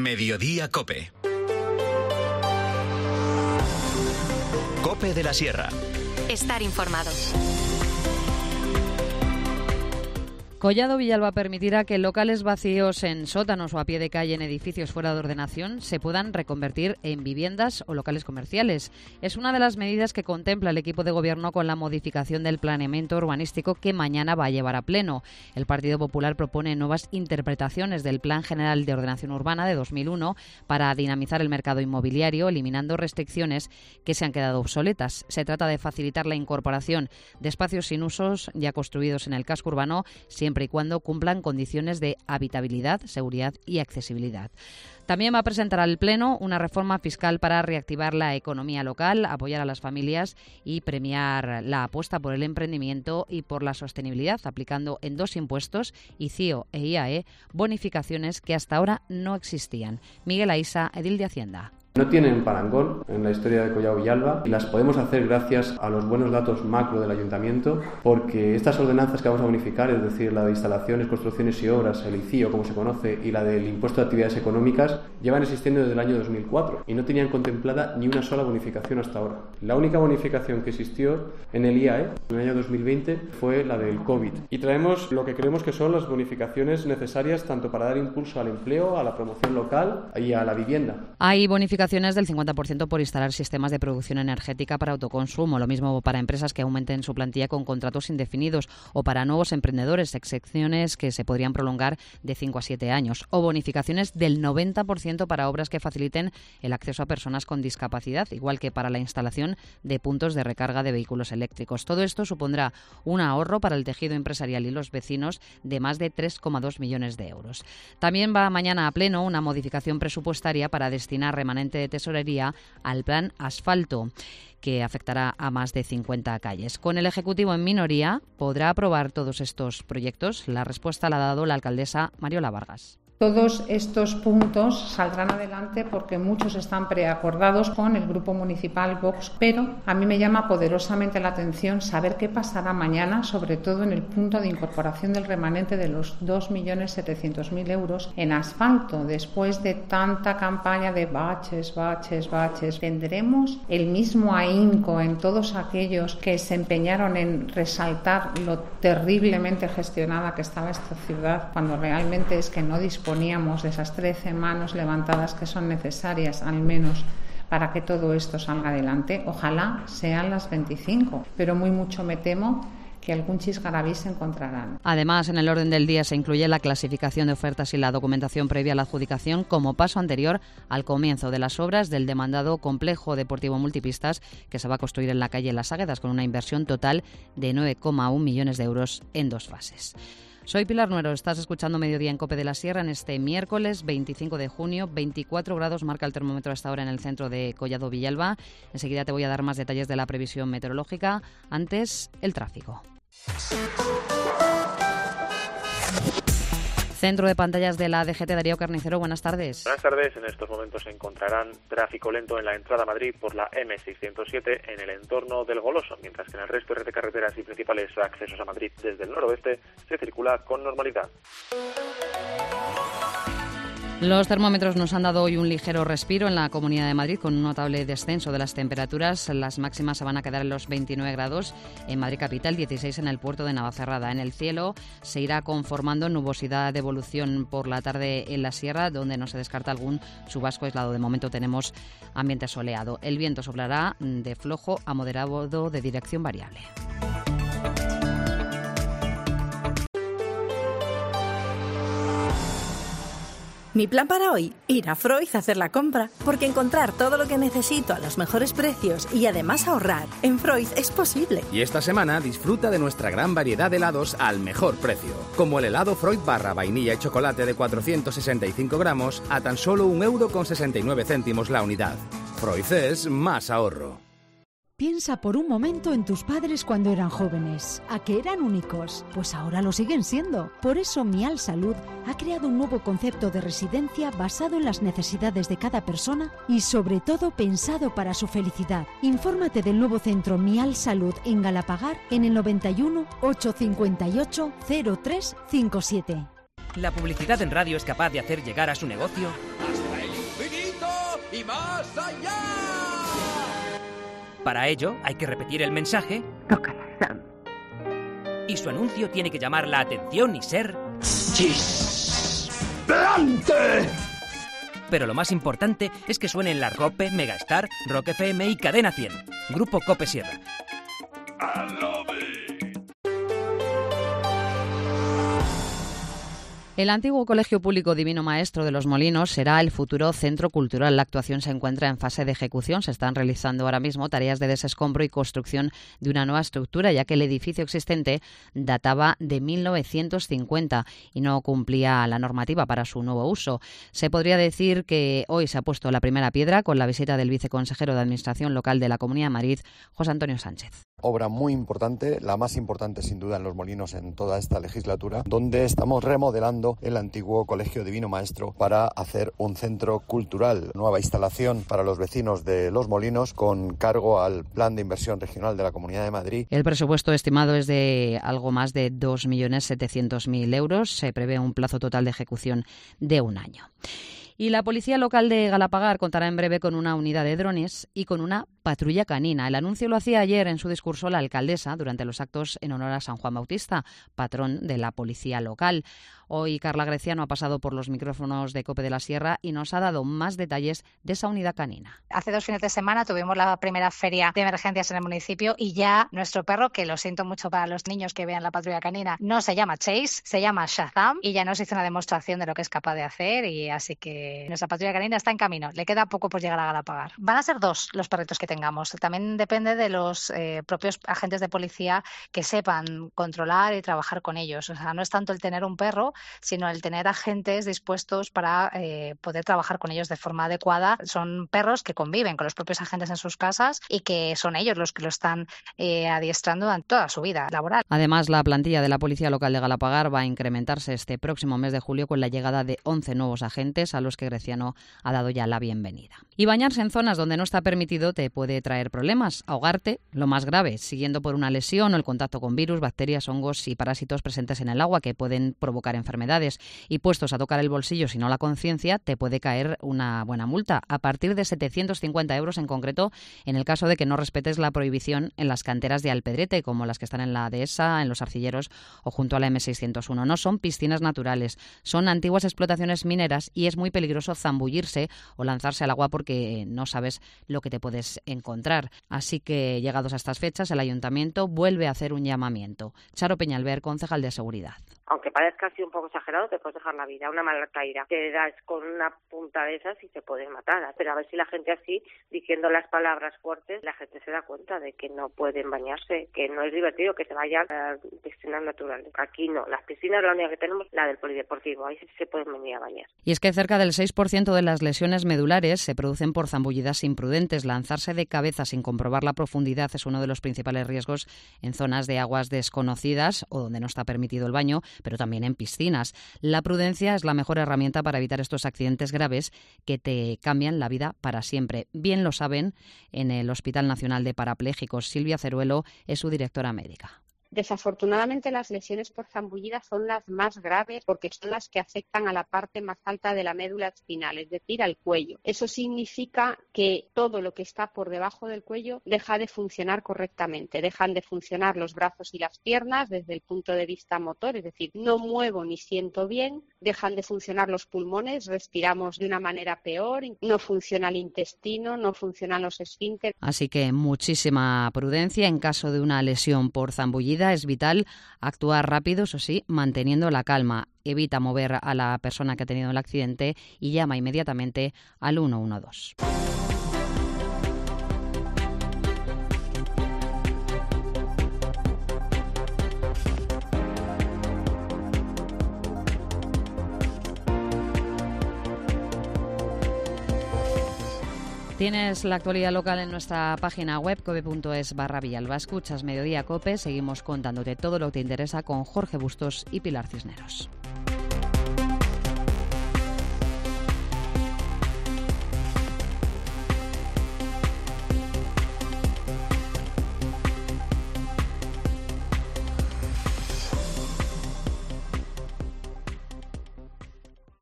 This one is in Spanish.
Mediodía Cope. Cope de la Sierra. Estar informados. Collado Villalba permitirá que locales vacíos en sótanos o a pie de calle en edificios fuera de ordenación se puedan reconvertir en viviendas o locales comerciales. Es una de las medidas que contempla el equipo de gobierno con la modificación del planeamiento urbanístico que mañana va a llevar a pleno. El Partido Popular propone nuevas interpretaciones del Plan General de Ordenación Urbana de 2001 para dinamizar el mercado inmobiliario, eliminando restricciones que se han quedado obsoletas. Se trata de facilitar la incorporación de espacios sin usos ya construidos en el casco urbano, siempre y cuando cumplan condiciones de habitabilidad, seguridad y accesibilidad. También va a presentar al Pleno una reforma fiscal para reactivar la economía local, apoyar a las familias y premiar la apuesta por el emprendimiento y por la sostenibilidad, aplicando en 2 impuestos, ICIO e IAE, bonificaciones que hasta ahora no existían. Miguel Aisa, edil de Hacienda. No tienen parangón en la historia de Collado Villalba y las podemos hacer gracias a los buenos datos macro del Ayuntamiento, porque estas ordenanzas que vamos a bonificar, es decir, la de instalaciones, construcciones y obras, el ICIO como se conoce, y la del impuesto de actividades económicas, llevan existiendo desde el año 2004 y no tenían contemplada ni una sola bonificación hasta ahora. La única bonificación que existió en el IAE en el año 2020 fue la del COVID. Y traemos lo que creemos que son las bonificaciones necesarias tanto para dar impulso al empleo, a la promoción local y a la vivienda. Hay bonificaciones del 50% por instalar sistemas de producción energética para autoconsumo, lo mismo para empresas que aumenten su plantilla con contratos indefinidos o para nuevos emprendedores, excepciones que se podrían prolongar de 5 a 7 años, o bonificaciones del 90% para obras que faciliten el acceso a personas con discapacidad, igual que para la instalación de puntos de recarga de vehículos eléctricos. Todo esto supondrá un ahorro para el tejido empresarial y los vecinos de más de 3,2 millones de euros. También va mañana a pleno una modificación presupuestaria para destinar remanente de tesorería al plan Asfalto, que afectará a más de 50 calles. Con el Ejecutivo en minoría, ¿podrá aprobar todos estos proyectos? La respuesta la ha dado la alcaldesa Mariola Vargas. Todos estos puntos saldrán adelante porque muchos están preacordados con el Grupo Municipal Vox, pero a mí me llama poderosamente la atención saber qué pasará mañana, sobre todo en el punto de incorporación del remanente de los 2.700.000 euros en asfalto. Después de tanta campaña de baches, ¿tendremos el mismo ahínco en todos aquellos que se empeñaron en resaltar lo terriblemente gestionada que estaba esta ciudad, cuando realmente es que no disponíamos de esas 13 manos levantadas que son necesarias al menos para que todo esto salga adelante? Ojalá sean las 25, pero muy mucho me temo que algún chisgarabí se encontrarán. Además, en el orden del día se incluye la clasificación de ofertas y la documentación previa a la adjudicación como paso anterior al comienzo de las obras del demandado complejo deportivo multipistas que se va a construir en la calle Las Águedas con una inversión total de 9,1 millones de euros en 2 fases. Soy Pilar Nuero, estás escuchando Mediodía en Cope de la Sierra en este miércoles 25 de junio, 24 grados marca el termómetro hasta ahora en el centro de Collado Villalba. Enseguida te voy a dar más detalles de la previsión meteorológica. Antes, el tráfico. Centro de pantallas de la DGT, Darío Carnicero, buenas tardes. Buenas tardes. En estos momentos se encontrarán tráfico lento en la entrada a Madrid por la M607 en el entorno del Goloso, mientras que en el resto de carreteras y principales accesos a Madrid desde el noroeste se circula con normalidad. Los termómetros nos han dado hoy un ligero respiro en la Comunidad de Madrid con un notable descenso de las temperaturas. Las máximas se van a quedar en los 29 grados en Madrid capital, 16 en el puerto de Navacerrada. En el cielo se irá conformando nubosidad de evolución por la tarde en la sierra, donde no se descarta algún chubasco aislado. De momento tenemos ambiente soleado. El viento soplará de flojo a moderado de dirección variable. Mi plan para hoy, ir a Freud a hacer la compra, porque encontrar todo lo que necesito a los mejores precios y además ahorrar en Freud es posible. Y esta semana disfruta de nuestra gran variedad de helados al mejor precio, como el helado Freud barra vainilla y chocolate de 465 gramos a tan solo 1,69 € la unidad. Freud es más ahorro. Piensa por un momento en tus padres cuando eran jóvenes. ¿A qué eran únicos? Pues ahora lo siguen siendo. Por eso Mial Salud ha creado un nuevo concepto de residencia basado en las necesidades de cada persona y sobre todo pensado para su felicidad. Infórmate del nuevo centro Mial Salud en Galapagar en el 91 858 0357. La publicidad en radio es capaz de hacer llegar a su negocio infinito y más allá. Para ello, hay que repetir el mensaje. Tócala, Sam. Y su anuncio tiene que llamar la atención y ser... ¡Plante! Pero lo más importante es que suene en la COPE, Megastar, Rock FM y Cadena 100. Grupo COPE Sierra. El antiguo Colegio Público Divino Maestro de Los Molinos será el futuro centro cultural. La actuación se encuentra en fase de ejecución. Se están realizando ahora mismo tareas de desescombro y construcción de una nueva estructura, ya que el edificio existente databa de 1950 y no cumplía la normativa para su nuevo uso. Se podría decir que hoy se ha puesto la primera piedra con la visita del viceconsejero de Administración Local de la Comunidad de Madrid, José Antonio Sánchez. Obra muy importante, la más importante sin duda en Los Molinos en toda esta legislatura, donde estamos remodelando el antiguo Colegio Divino Maestro para hacer un centro cultural. Nueva instalación para los vecinos de Los Molinos con cargo al Plan de Inversión Regional de la Comunidad de Madrid. El presupuesto estimado es de algo más de 2.700.000 euros. Se prevé un plazo total de ejecución de 1 año. Y la Policía Local de Galapagar contará en breve con una unidad de drones y con una patrulla canina. El anuncio lo hacía ayer en su discurso la alcaldesa durante los actos en honor a San Juan Bautista, patrón de la Policía Local. Hoy Carla Greciano ha pasado por los micrófonos de COPE de la Sierra y nos ha dado más detalles de esa unidad canina. Hace 2 fines de semana tuvimos la primera feria de emergencias en el municipio y ya nuestro perro, que lo siento mucho para los niños que vean la patrulla canina, no se llama Chase, se llama Shazam y ya nos hizo una demostración de lo que es capaz de hacer, y así que nuestra patrulla canina está en camino. Le queda poco por llegar a Galapagar. Van a ser 2 los perritos que tengamos. También depende de los propios agentes de policía que sepan controlar y trabajar con ellos. O sea, no es tanto el tener un perro, sino el tener agentes dispuestos para poder trabajar con ellos de forma adecuada. Son perros que conviven con los propios agentes en sus casas y que son ellos los que lo están adiestrando en toda su vida laboral. Además, la plantilla de la Policía Local de Galapagar va a incrementarse este próximo mes de julio con la llegada de 11 nuevos agentes a los que Greciano ha dado ya la bienvenida. Y bañarse en zonas donde no está permitido te puede traer problemas. Ahogarte, lo más grave, siguiendo por una lesión o el contacto con virus, bacterias, hongos y parásitos presentes en el agua que pueden provocar enfermedades. Y puestos a tocar el bolsillo, si no la conciencia, te puede caer una buena multa, a partir de 750 euros en concreto, en el caso de que no respetes la prohibición en las canteras de Alpedrete, como las que están en la dehesa, en los Arcilleros o junto a la M601. No son piscinas naturales, son antiguas explotaciones mineras y es muy peligroso zambullirse o lanzarse al agua porque no sabes lo que te puedes encontrar. Así que, llegados a estas fechas, el Ayuntamiento vuelve a hacer un llamamiento. Charo Peñalver, concejal de Seguridad. Aunque parezca así un poco exagerado, te puedes dejar la vida. Una mala caída, te das con una punta de esas y te puedes matar. Pero a ver si la gente así, diciendo las palabras fuertes, la gente se da cuenta de que no pueden bañarse, que no es divertido que se vayan a piscinas naturales. Aquí no. Las piscinas, la única que tenemos, la del polideportivo. Ahí sí se pueden venir a bañar. Y es que cerca del 6% de las lesiones medulares se producen por zambullidas imprudentes. Lanzarse de cabeza sin comprobar la profundidad es uno de los principales riesgos en zonas de aguas desconocidas o donde no está permitido el baño, pero también en piscinas. La prudencia es la mejor herramienta para evitar estos accidentes graves que te cambian la vida para siempre. Bien lo saben en el Hospital Nacional de Parapléjicos. Silvia Ceruelo es su directora médica. Desafortunadamente, las lesiones por zambullida son las más graves porque son las que afectan a la parte más alta de la médula espinal, es decir, al cuello. Eso significa que todo lo que está por debajo del cuello deja de funcionar correctamente. Dejan de funcionar los brazos y las piernas desde el punto de vista motor, es decir, no muevo ni siento bien. Dejan de funcionar los pulmones, respiramos de una manera peor, no funciona el intestino, no funcionan los esfínteres. Así que muchísima prudencia en caso de una lesión por zambullida. Es vital actuar rápido, eso sí, manteniendo la calma. Evita mover a la persona que ha tenido el accidente y llama inmediatamente al 112. Tienes la actualidad local en nuestra página web cope.es/Villalba. Escuchas Mediodía Cope. Seguimos contándote todo lo que te interesa con Jorge Bustos y Pilar Cisneros.